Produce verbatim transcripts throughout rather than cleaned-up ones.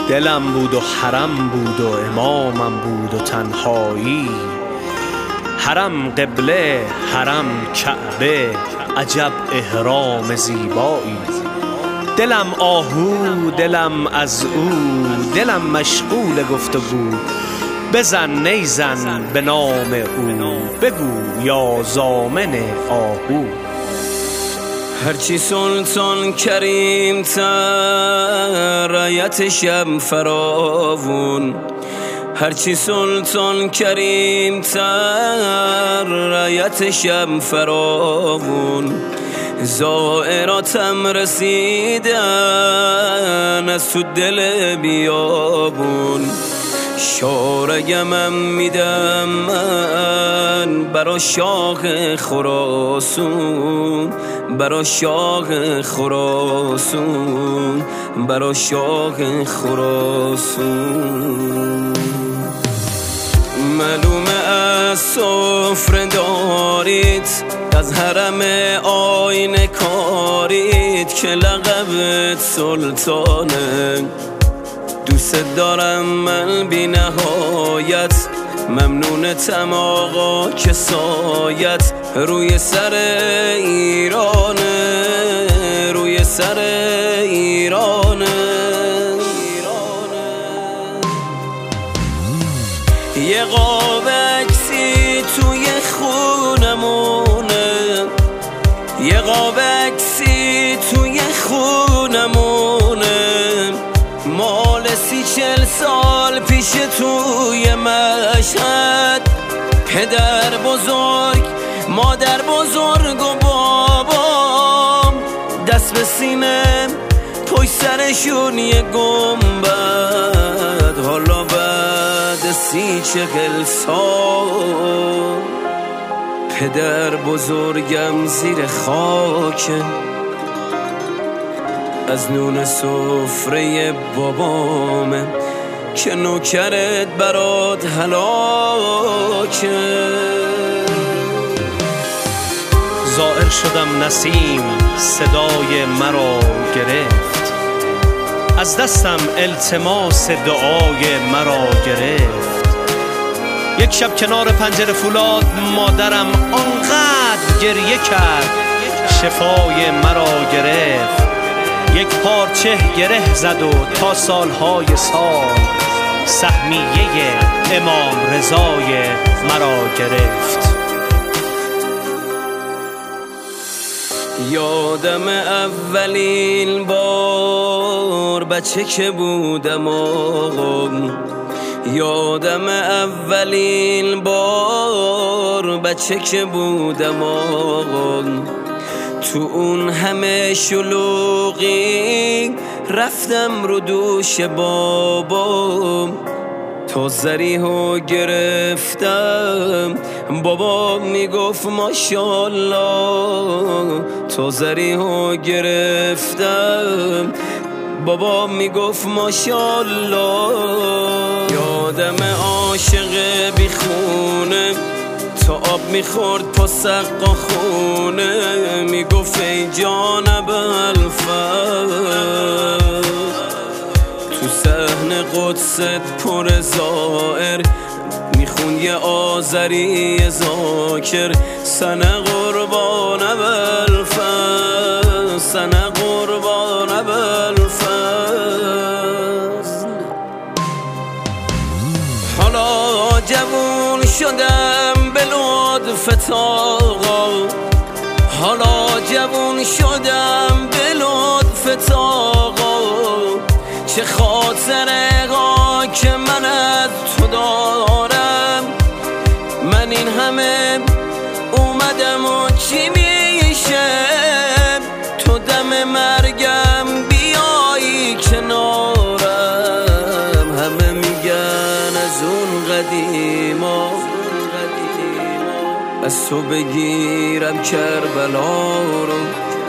دلم بود و حرم بود و امامم بود و تنهایی، حرم قبله حرم کعبه عجب احرام زیبایی. دلم آهو دلم از او، دلم مشغول گفتگو، بزن نیزن به نام او، بگو یا زامن آهو. هرچی سلطان کریم تر رایتشم فراوون، هرچی سلطان کریم تر رایتشم فراوون. زائراتم رسیدن از تو دل بیابون، شارگمم میدم من برا شاه خراسون، برا شاه خراسون، برا شاه خراسون. معلومه از سفره دارید، از حرم آینه کارید که لقبت سلطانه. دوست دارم من بی نهایت، ممنونتم آقا که سایت روی سر ایرانه، روی سر ایرانه. یه قاب عکسی توی خونمونه، یه قاب عکسی توی خونمونه، مال سی چل سال پیش توی مشهد. پدر بزرگ مادر بزرگ و بابام دست به سینه پشت سرشون یه گنبد. حالا بعد سی چهل سال پدر بزرگم زیر خاکه، از نون سفره بابامه که نوکرت برات هلاکه. زائر شدم نسیم صدای مرا گرفت، از دستم التماس دعای مرا گرفت. یک شب کنار پنجره فولاد مادرم آنقدر گریه کرد شفای مرا گرفت. یک پارچه گره زد و تا سالهای سال سهمیه امام رضای مرا گرفت. یادم اولین بار بچه که بودم آقا، یادم اولین بار بچه که بودم آقا. تو اون همه شلوغی رفتم رو دوش بابا، تا زریحو گرفتم بابا میگفت ماشاءالله. تا زریحو گرفتم بابا میگفت ماشاءالله. یادم عاشق بی خونه تا آب میخورد پا سقا خونه، میگفت ای جان ابوالفضل تو صحن قدست پر زائر میخون یه آذری ذاکر. سنه قربان ابوالفضل، سنه قربان ابوالفضل. حالا جوون شدم به لطفت آقا، حالا جوون شدم به لطفت آقا. چه خاطره ها که من از تو دارم، من این همه اومدم و چی میشه تو دم مرگم بیایی کنارم. همه میگن از اون قدیما از تو بگیرم کربلا رو،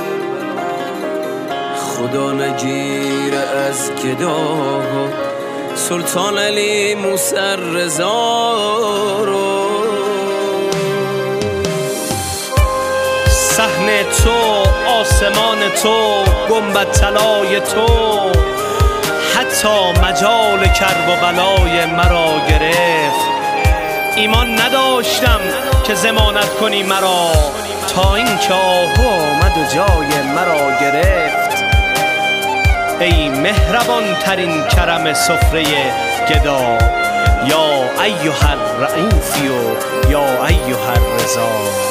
خدا نگیره از گدا سلطان علی موسی رضا رو. صحن تو، آسمان تو، گنبد طلای تو، حتی عصا مجال کرب و بلای مرا گرفت. ایمان نداشتم که ضمانت کنی مرا، تا این که آهو آمد و جای مرا گرفت. ای مهربان ترین کرم سفره گدا، یا ایها الرئوفی و یا ایها الرضا.